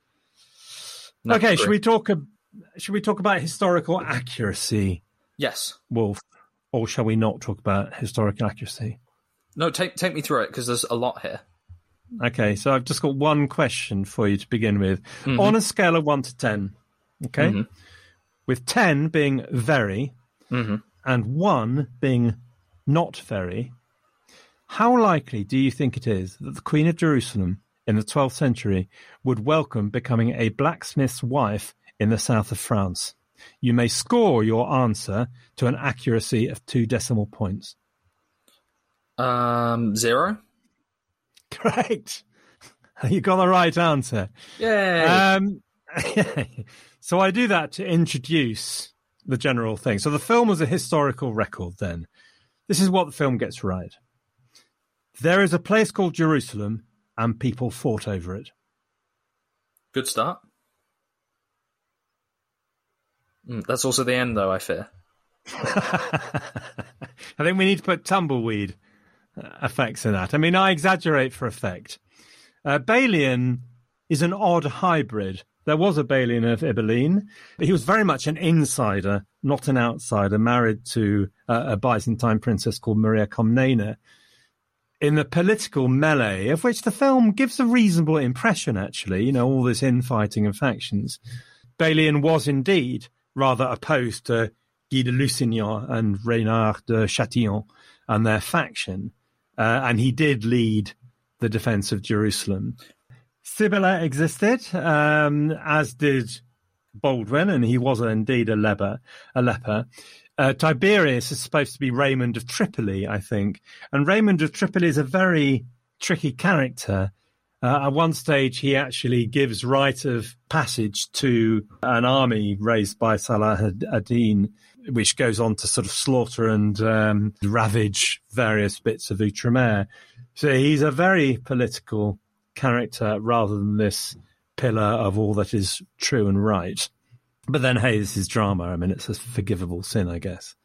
No, okay, should we talk about historical accuracy? Yes, Wolf, or shall we not talk about historical accuracy? No, take me through it because there's a lot here. Okay, so I've just got one question for you to begin with. Mm-hmm. On a scale of 1 to 10, okay? Mm-hmm. With 10 being very and 1 being not very, how likely do you think it is that the Queen of Jerusalem in the 12th century would welcome becoming a blacksmith's wife in the south of France? You may score your answer to an accuracy of 2 decimal points. 0. Correct. You got the right answer. Yay. So I do that to introduce the general thing. So the film was a historical record then. This is what the film gets right. There is a place called Jerusalem, and people fought over it. Good start. That's also the end, though, I fear. I think we need to put tumbleweed effects in that. I mean, I exaggerate for effect. Balian is an odd hybrid. There was a Balian of Ibelline, but he was very much an insider, not an outsider, married to a Byzantine princess called Maria Komnena. In the political melee, of which the film gives a reasonable impression, actually, all this infighting and factions, Balian was indeed rather opposed to Guy de Lusignan and Reynard de Chatillon and their faction, and he did lead the defence of Jerusalem. Sibylla existed, as did Baldwin, and he was indeed a leper. Tiberius is supposed to be Raymond of Tripoli, I think. And Raymond of Tripoli is a very tricky character. At one stage, he actually gives right of passage to an army raised by Salah ad-Din, which goes on to sort of slaughter and ravage various bits of Outremer. So he's a very political character rather than this pillar of all that is true and right. But then, hey, this is drama. I mean, it's a forgivable sin, I guess.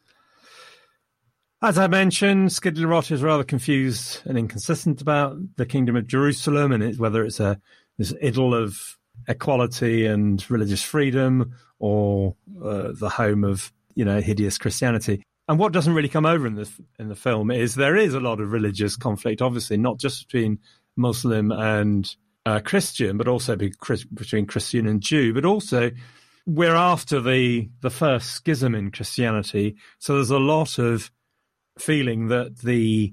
As I mentioned, Skid-Roth is rather confused and inconsistent about the Kingdom of Jerusalem and whether it's this idyll of equality and religious freedom or the home of, hideous Christianity. And what doesn't really come over in the film is there is a lot of religious conflict, obviously, not just between Muslim and Christian, but also between Christian and Jew. But also, we're after the first schism in Christianity, so there's a lot of feeling that the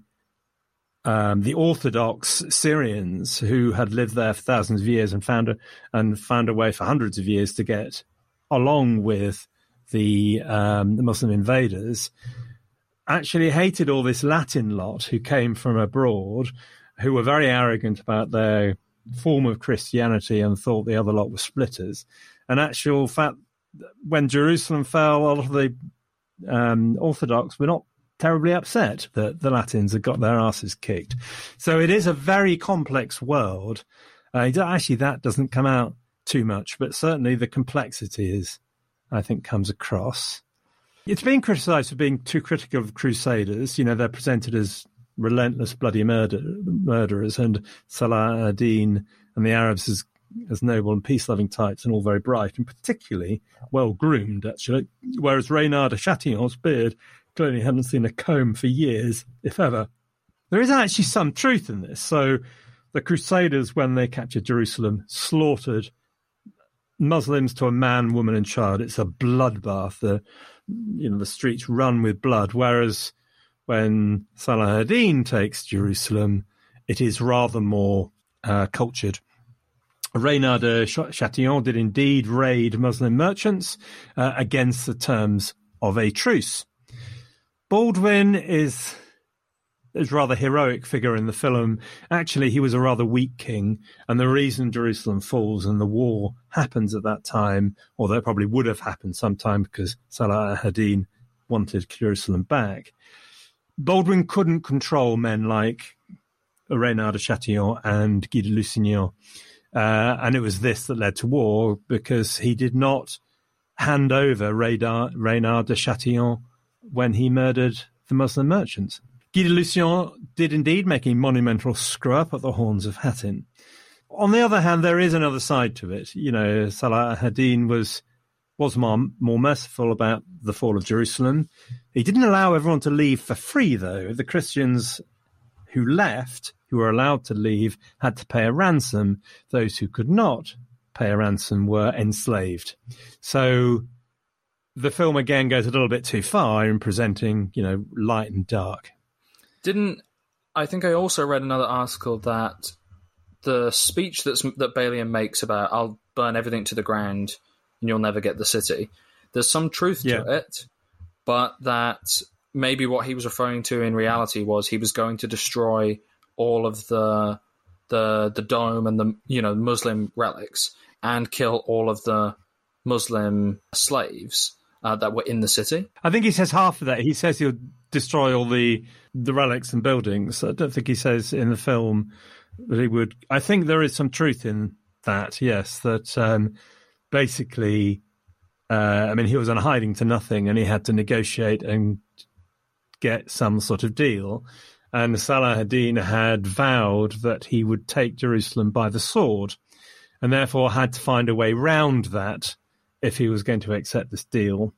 Orthodox Syrians who had lived there for thousands of years and found a way for hundreds of years to get along with the Muslim invaders actually hated all this Latin lot who came from abroad, who were very arrogant about their form of Christianity and thought the other lot were splitters. And actual fact, when Jerusalem fell, a lot of the Orthodox were not terribly upset that the Latins had got their asses kicked. So it is a very complex world. Actually, that doesn't come out too much, but certainly the complexity comes across. It's been criticised for being too critical of Crusaders. They're presented as relentless bloody murderers, and Salah ad-Din and the Arabs as noble and peace-loving types and all very bright and particularly well-groomed, actually, whereas Reynard de Chatillon's beard clearly hadn't seen a comb for years, if ever. There is actually some truth in this. So the Crusaders, when they captured Jerusalem, slaughtered Muslims to a man, woman and child. It's a bloodbath. The streets run with blood, whereas when Salah ad-Din takes Jerusalem, it is rather more cultured. Reynard de Chatillon did indeed raid Muslim merchants against the terms of a truce. Baldwin is a rather heroic figure in the film. Actually, he was a rather weak king, and the reason Jerusalem falls and the war happens at that time, although it probably would have happened sometime because Salah ad-Din wanted Jerusalem back, Baldwin couldn't control men like Reynard de Chatillon and Guy de Lusignan. And it was this that led to war because he did not hand over Reynard de Chatillon when he murdered the Muslim merchants. Guy de Lusignan did indeed make a monumental screw-up at the Horns of Hattin. On the other hand, there is another side to it. Salah ad-Din was more merciful about the fall of Jerusalem. He didn't allow everyone to leave for free, though. The Christians who left, who were allowed to leave, had to pay a ransom. Those who could not pay a ransom were enslaved. So the film again goes a little bit too far in presenting, light and dark. I think I also read another article that the speech that Balian makes about I'll burn everything to the ground and you'll never get the city, there's some truth to it, but that maybe what he was referring to in reality was he was going to destroy all of the dome and the Muslim relics and kill all of the Muslim slaves that were in the city. I think he says half of that. He says he'll destroy all the relics and buildings. I don't think he says in the film that he would. I think there is some truth in that, yes, that basically, I mean, he was on hiding to nothing and he had to negotiate and get some sort of deal. And Salah ad-Din had vowed that he would take Jerusalem by the sword and therefore had to find a way round that if he was going to accept this deal.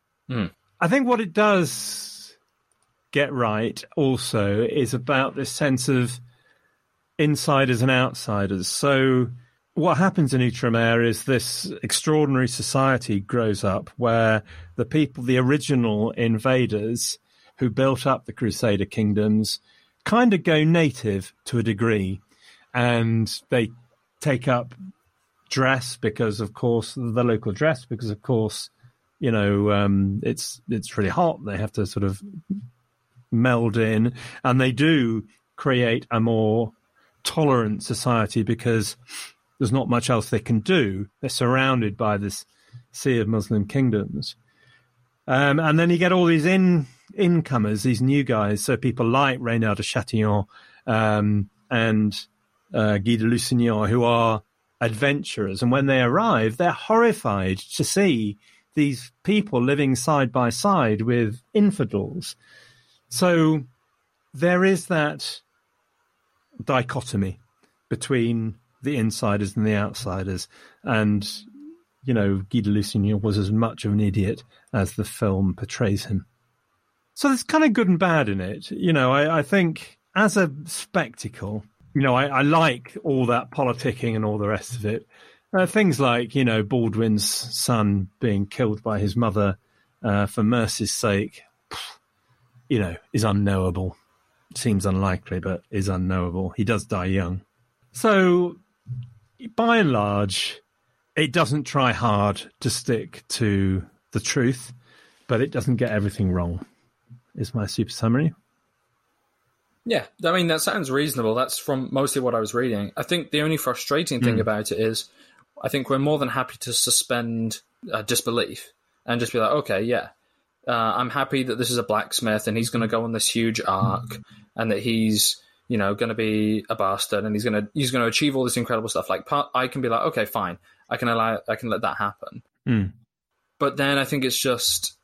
I think what it does get right also is about this sense of insiders and outsiders. So what happens in Outremer is this extraordinary society grows up where the people, the original invaders who built up the Crusader kingdoms, kind of go native to a degree, and they take up dress because, of course, the local dress, because, of course, you know, it's really hot. They have to sort of meld in, and they do create a more tolerant society because there's not much else they can do. They're surrounded by this sea of Muslim kingdoms. And then you get all these incomers, these new guys, so people like Reynard de Chatillon and Guy de Lusignan, who are adventurers. And when they arrive, they're horrified to see these people living side by side with infidels. So there is that dichotomy between the insiders and the outsiders. And, you know, Guy de Lusignan was as much of an idiot as the film portrays him. So there's kind of good and bad in it. You know, I think as a spectacle, you know, I like all that politicking and all the rest of it. Things like, you know, Baldwin's son being killed by his mother for mercy's sake, you know, is unknowable. Seems unlikely, but is unknowable. He does die young. So, by and large, it doesn't try hard to stick to the truth, but it doesn't get everything wrong, is my super summary. Yeah, I mean, that sounds reasonable. That's from mostly what I was reading. I think the only frustrating thing about it is I think we're more than happy to suspend disbelief and just be like, okay, yeah, I'm happy that this is a blacksmith and he's going to go on this huge arc and that he's, you know, going to be a bastard and he's going to achieve all this incredible stuff. Like, I can be like, okay, fine, I can let that happen. But then I think it's just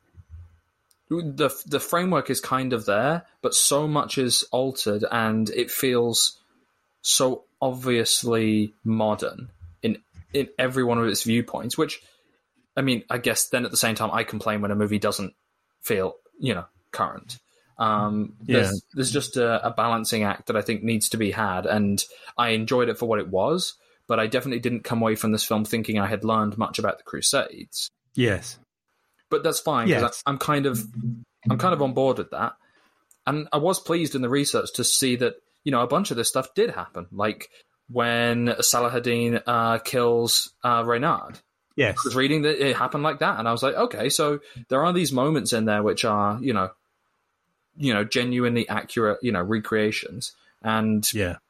the framework is kind of there, but so much is altered and it feels so obviously modern in every one of its viewpoints, which, I mean, I guess then at the same time I complain when a movie doesn't feel, you know, current. There's just a balancing act that I think needs to be had, and I enjoyed it for what it was, but I definitely didn't come away from this film thinking I had learned much about the Crusades. Yes. But that's fine, because I'm kind of on board with that. And I was pleased in the research to see that, you know, a bunch of this stuff did happen. Like when Salah ad-Din kills Reynard. Yes. I was reading that it happened like that, and I was like, okay, so there are these moments in there which are, you know, genuinely accurate, you know, recreations. And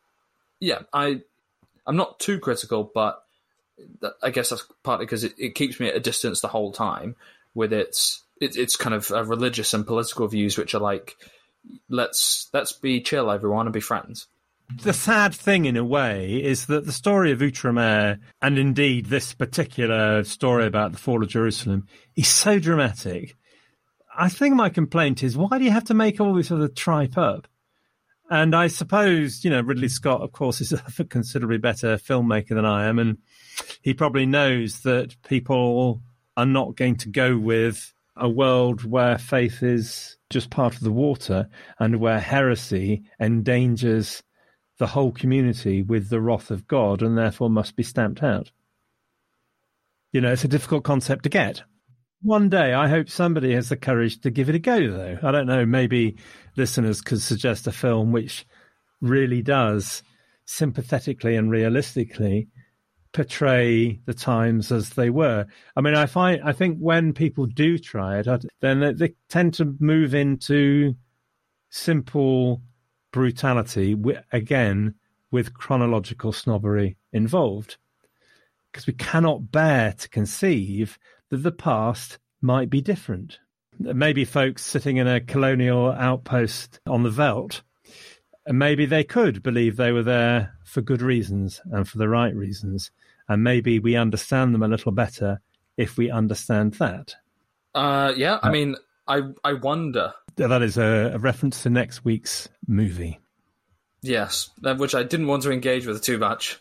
I'm not too critical, but I guess that's partly because it keeps me at a distance the whole time with its kind of religious and political views, which are like, let's be chill, everyone, and be friends. The sad thing, in a way, is that the story of Outremer, and indeed this particular story about the fall of Jerusalem, is so dramatic. I think my complaint is, why do you have to make all this sort of tripe up? And I suppose, you know, Ridley Scott, of course, is a considerably better filmmaker than I am, and he probably knows that people are not going to go with a world where faith is just part of the water and where heresy endangers the whole community with the wrath of God and therefore must be stamped out. You know, it's a difficult concept to get. One day, I hope somebody has the courage to give it a go, though. I don't know, maybe listeners could suggest a film which really does sympathetically and realistically portray the times as they were. I mean, I think when people do try it, then they tend to move into simple brutality, again, with chronological snobbery involved. Because we cannot bear to conceive that the past might be different. maybe folks sitting in a colonial outpost on the veldt, and maybe they could believe they were there for good reasons and for the right reasons. And maybe we understand them a little better if we understand that. Yeah, I mean, I wonder. That is a reference to next week's movie. Yes, which I didn't want to engage with too much.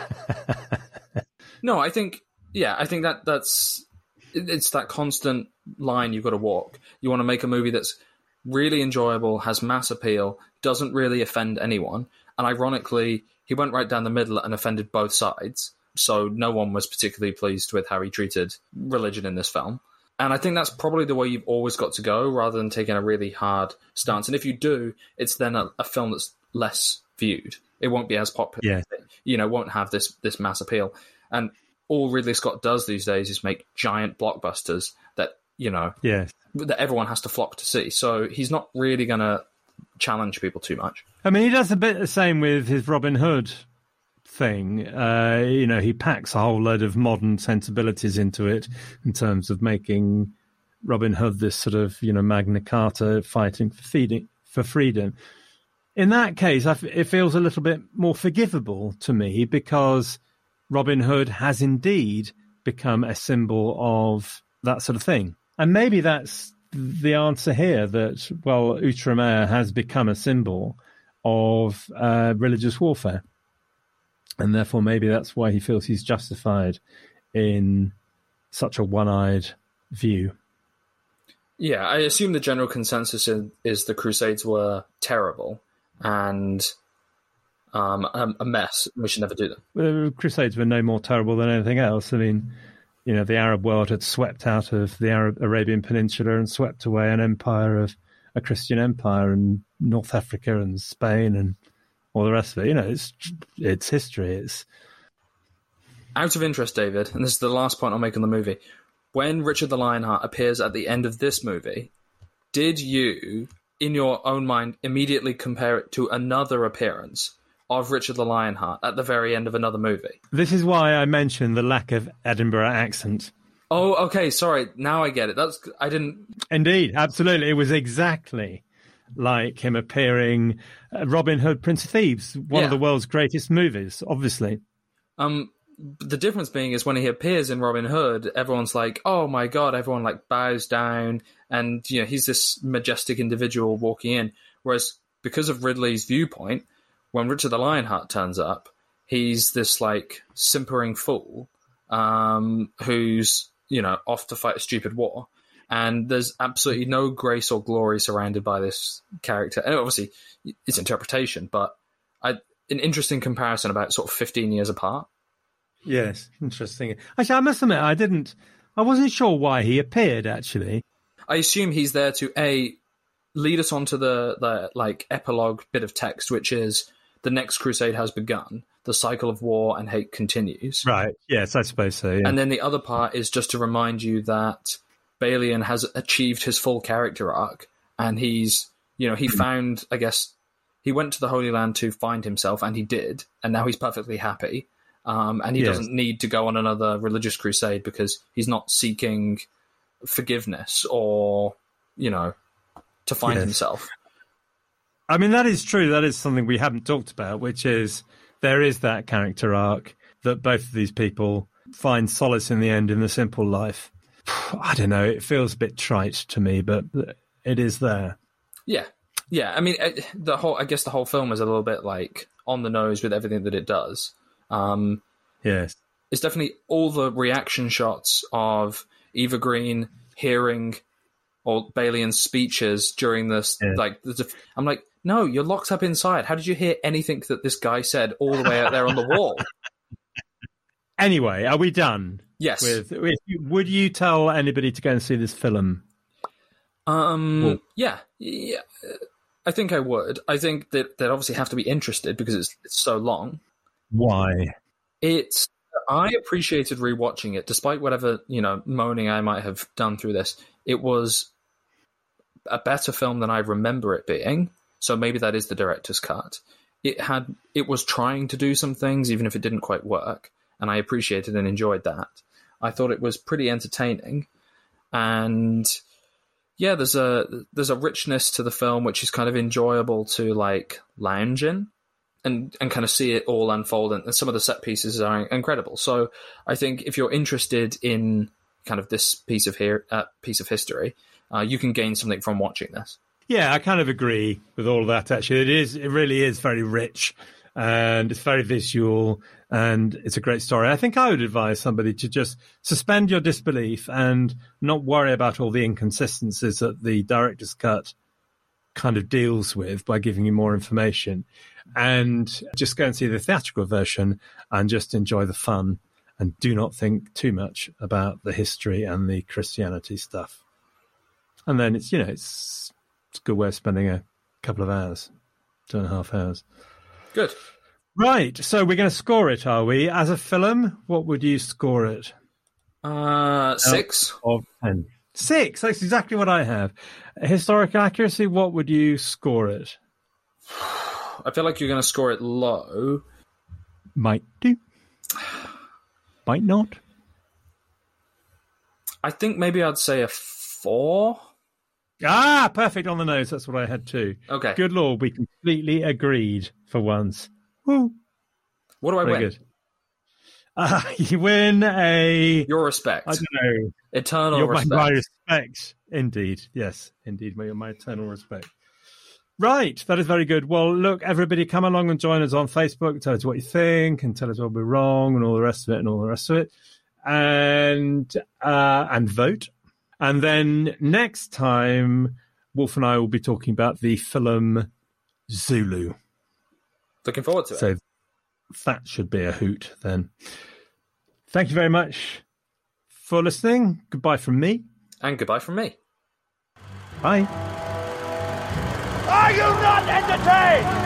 No, I think that's it's that constant line you've got to walk. You want to make a movie that's really enjoyable, has mass appeal, doesn't really offend anyone. And ironically, he went right down the middle and offended both sides. So no one was particularly pleased with how he treated religion in this film. And I think that's probably the way you've always got to go, rather than taking a really hard stance. And if you do, it's then a film that's less viewed. It won't be as popular. Yeah. Won't have this mass appeal. And all Ridley Scott does these days is make giant blockbusters that, that everyone has to flock to see. So he's not really going to challenge people too much. I mean, he does a bit the same with his Robin Hood thing. He packs a whole load of modern sensibilities into it in terms of making Robin Hood this sort of, Magna Carta fighting for freedom. In that case, it feels a little bit more forgivable to me, because Robin Hood has indeed become a symbol of that sort of thing. And maybe that's the answer here, that, Outremer has become a symbol of religious warfare. And therefore, maybe that's why he feels he's justified in such a one-eyed view. Yeah, I assume the general consensus is the Crusades were terrible and a mess. We should never do them. The Crusades were no more terrible than anything else. I mean, the Arab world had swept out of the Arabian Peninsula and swept away a Christian empire in North Africa and Spain and all the rest of it. It's history. It's out of interest, David, and this is the last point I'll make on the movie. When Richard the Lionheart appears at the end of this movie, did you, in your own mind, immediately compare it to another appearance of Richard the Lionheart at the very end of another movie? This is why I mentioned the lack of Edinburgh accent. Oh, okay, sorry. Now I get it. I didn't... Indeed, absolutely. It was exactly like him appearing Robin Hood, Prince of Thieves, one of the world's greatest movies, obviously. The difference being is when he appears in Robin Hood, everyone's like, oh my God, everyone like bows down, and he's this majestic individual walking in. Whereas because of Ridley's viewpoint, when Richard the Lionheart turns up, he's this like simpering fool who's off to fight a stupid war, and there's absolutely no grace or glory surrounded by this character. And obviously it's interpretation, but an interesting comparison about sort of 15 years apart. Yes, interesting. Actually, I must admit, I wasn't sure why he appeared, actually. I assume he's there to, lead us on to the like epilogue bit of text, which is the next crusade has begun. The cycle of war and hate continues. Right, yes, I suppose so, yeah. And then the other part is just to remind you that Balian has achieved his full character arc, and he's, he found, I guess, he went to the Holy Land to find himself, and he did, and now he's perfectly happy. And he doesn't need to go on another religious crusade because he's not seeking forgiveness or, to find himself. I mean, that is true. That is something we haven't talked about, which is there is that character arc that both of these people find solace in the end in the simple life. I don't know. It feels a bit trite to me, but it is there. Yeah. Yeah. I mean, the whole film is a little bit like on the nose with everything that it does. Yes, it's definitely all the reaction shots of Eva Green hearing or Balian's speeches during this. Yeah. I'm like, no, you're locked up inside. How did you hear anything that this guy said all the way out there on the wall? Anyway, are we done? Yes. Would you tell anybody to go and see this film? Yeah. I think I would. I think that they'd obviously have to be interested because it's so long. Why? I appreciated rewatching it, despite whatever, moaning I might have done through this. It was a better film than I remember it being. So maybe that is the director's cut. It was trying to do some things, even if it didn't quite work. And I appreciated and enjoyed that. I thought it was pretty entertaining. And Yeah, there's a richness to the film which is kind of enjoyable to like lounge in and kind of see it all unfold, and some of the set pieces are incredible. So I think if you're interested in kind of this piece of history, you can gain something from watching this. Yeah, I kind of agree with all of that, actually. It really is very rich, and it's very visual, and it's a great story. I think I would advise somebody to just suspend your disbelief and not worry about all the inconsistencies that the director's cut kind of deals with by giving you more information, and just go and see the theatrical version and just enjoy the fun, and do not think too much about the history and the Christianity stuff. And then it's a good way of spending a couple of hours, 2.5 hours. Good. Right, so we're going to score it, are we? As a film, what would you score it? 6 of 10. 6, that's exactly what I have. Historical accuracy, what would you score it? I feel like you're going to score it low. Might do. Might not. I think maybe I'd say a 4. Ah, perfect on the nose. That's what I had too. Okay. Good Lord, we completely agreed for once. Woo. What do I win? Good. You win your respect. I don't know. Eternal respect. My respect. Indeed. Yes, indeed. My eternal respect. Right. That is very good. Well, look, everybody, come along and join us on Facebook. Tell us what you think and tell us what we're wrong and all the rest of it. And vote. And then next time, Wolf and I will be talking about the film Zulu. Looking forward to it. So that should be a hoot then. Thank you very much for listening. Goodbye from me. And goodbye from me. Bye. Are you not entertained?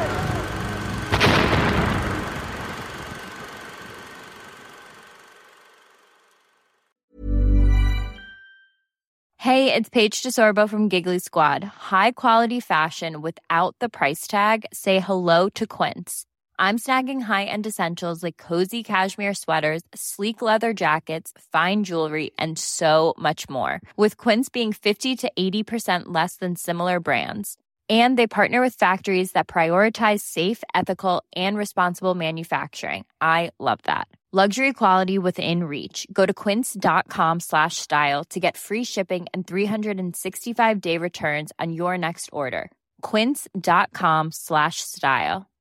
Hey, it's Paige DeSorbo from Giggly Squad. High quality fashion without the price tag. Say hello to Quince. I'm snagging high-end essentials like cozy cashmere sweaters, sleek leather jackets, fine jewelry, and so much more. With Quince being 50 to 80% less than similar brands. And they partner with factories that prioritize safe, ethical, and responsible manufacturing. I love that. Luxury quality within reach. Go to quince.com/style to get free shipping and 365-day returns on your next order. Quince.com/style.